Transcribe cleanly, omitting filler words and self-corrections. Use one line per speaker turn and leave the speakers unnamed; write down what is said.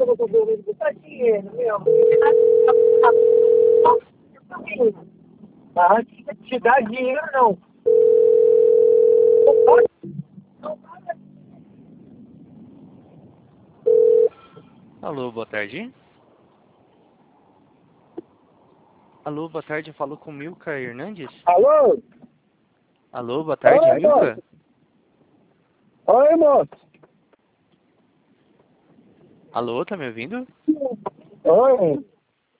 eu tô devendo botar dinheiro, meu. Tá? Te dá dinheiro, não.
Alô, boa tarde. Alô, boa tarde, eu falo com Milka Hernandes.
Alô?
Alô, boa tarde,
Oi,
Milka.
moço. Oi, moço.
Alô, tá me ouvindo?
Oi.